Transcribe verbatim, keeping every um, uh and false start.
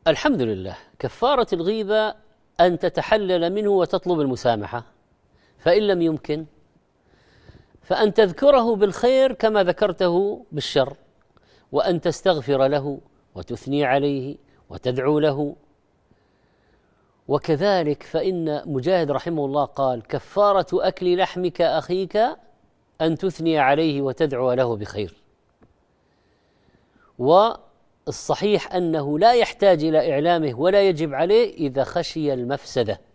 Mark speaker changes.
Speaker 1: الحمد لله. كفارة الغيبة أن تتحلل منه وتطلب المسامحة، فإن لم يمكن فأن تذكره بالخير كما ذكرته بالشر، وأن تستغفر له وتثني عليه وتدعو له. وكذلك فإن مجاهد رحمه الله قال: كفارة أكل لحمك أخيك أن تثني عليه وتدعو له بخير. والصحيح أنه لا يحتاج إلى إعلامه ولا يجب عليه إذا خشي المفسدة.